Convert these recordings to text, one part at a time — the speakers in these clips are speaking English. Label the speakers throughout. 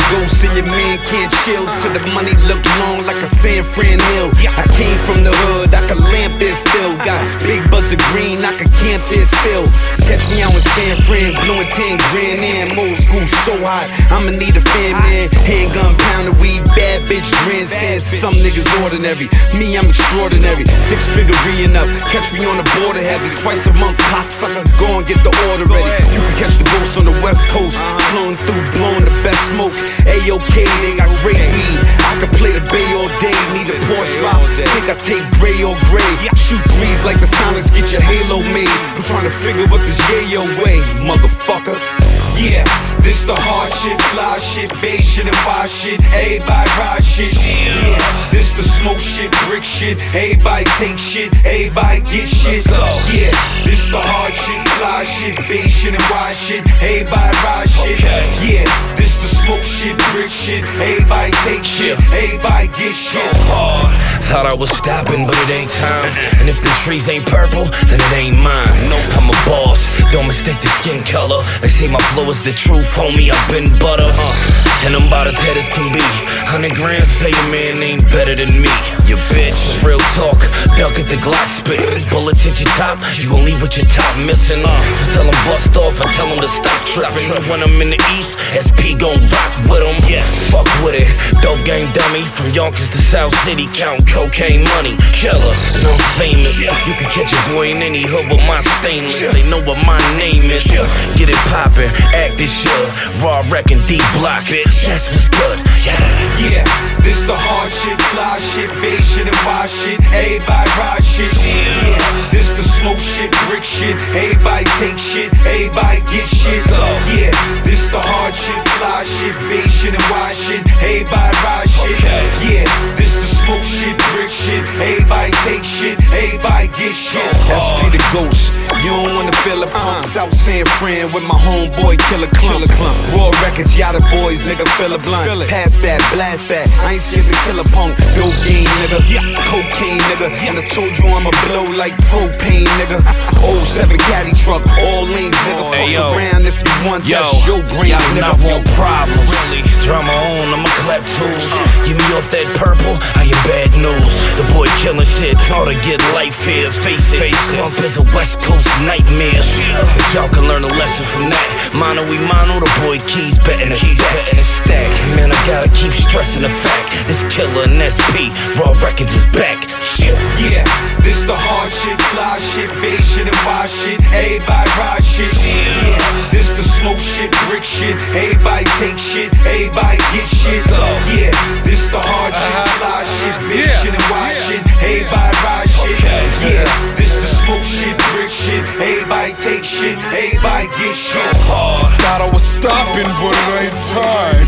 Speaker 1: ghost and your man can't chill till the money look long like a San Fran hill. I came from the hood, I can lamp there still. Got big buds of green, I can camp there still. Catch me out in San Fran, blowing 10 grand in. Old school so hot, I'ma need a fan man. Handgun pound of weed, bad bitch grandstand. Some niggas ordinary, me I'm extraordinary. 6-figure and up, catch me on the border heavy. Twice a month, cocksucker, go and get the order ready. You can catch the ghosts on the west coast, flowing through, blowing the best smoke. A-OK, they got great weed. I can play the bay all day, need a Porsche drop. Think I take gray or gray. Shoot threes like the silence, get your halo made. I'm trying to figure what this yayo way, motherfucker. Yeah, this the hard shit, fly shit, bass shit and wild shit. Everybody ride shit. Yeah, this the smoke shit, brick shit. Everybody take shit, everybody get shit. Yeah, this the hard shit, fly shit, bass shit and wild shit. Everybody ride shit. Yeah, this the smoke shit, brick shit. Everybody take shit, everybody get shit.
Speaker 2: Hard. Thought I was stopping, but it ain't time. And if the trees ain't purple, then it ain't mine. I'm a boss, don't mistake the skin color. They say my flow is the truth, homie, I've been butter. And I'm about as head as can be. 100 grand say a man ain't better than me. You bitch, real talk, duck at the Glock spit. Bullets hit your top, you gon' leave with your top missing. So tell them bust off and tell them to stop tripping. When I'm in the east, SP gon' rock with them. Yes, fuck with it, dope gang dummy. From Yonkers to South City, count cocaine money. Killer, and I'm famous. You can catch a boy in any hood with my stainless. They know what my name is. Get it poppin', act this shit. Raw wreckin', deep block, bitch. That's what's good.
Speaker 1: Yeah, this the hard shit, fly shit, bass shit and wild shit. Everybody ride shit. Yeah, this the smoke shit, brick shit. Everybody take shit, everybody get shit. Yeah, this the hard shit, fly shit, bass shit and wild shit. Everybody ride shit. Yeah, this the smoke shit, brick shit. Everybody take shit, everybody get shit. SP the ghost, you don't wanna feel a pump. South San Fran with my homeboy Killer Clump. Raw records, y'all the boys, nigga, fill a blunt. Pass that, blast that, I ain't scared to kill a punk. Dope game, nigga, cocaine, nigga. And I told you I'ma blow like propane, nigga. 07 caddy truck, all lanes, nigga. Fuck around if you want, that's your brain, nigga.
Speaker 2: I want problems, really. Drama on, I'ma clap tools. Get me off that purple, I am bad news. The boy killing shit, ought to get life here. Face it, Clump is a West Coast nightmare. But y'all can learn a lesson from that. Mono we mono, the boy Keys betting a stack. Man, I gotta keep stressing the fact this Killer and SP, Raw Records is back.
Speaker 1: Yeah, this the hard shit, fly shit, bass shit and wild shit. Everybody ride shit. Yeah, this the smoke shit, brick shit. Everybody take shit, everybody get shit. Yeah, this the hard shit, fly shit, bass shit and wild shit. Everybody ride shit. Yeah, this the smoke shit, brick shit. Everybody take shit, everybody get shit.
Speaker 3: Thought I was stopping, but it ain't time.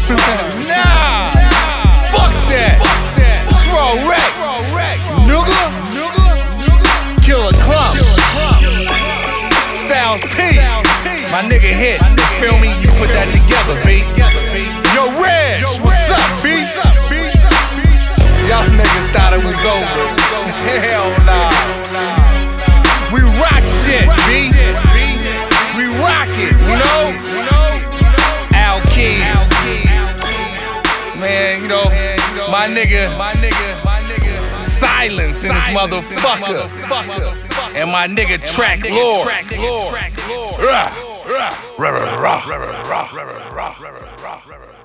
Speaker 3: Nah, fuck that. It's Raw Rec, nigga. Killer Clump, Styles P, my nigga hit. You feel me? You put that together, B. Yo, Reg, what's up, B? Y'all niggas thought it was over. Hell nah. We rock shit, B. We rock it, you know? Al Keys. Man, you know, my nigga Silence in this motherfucker. And my nigga Track Lord.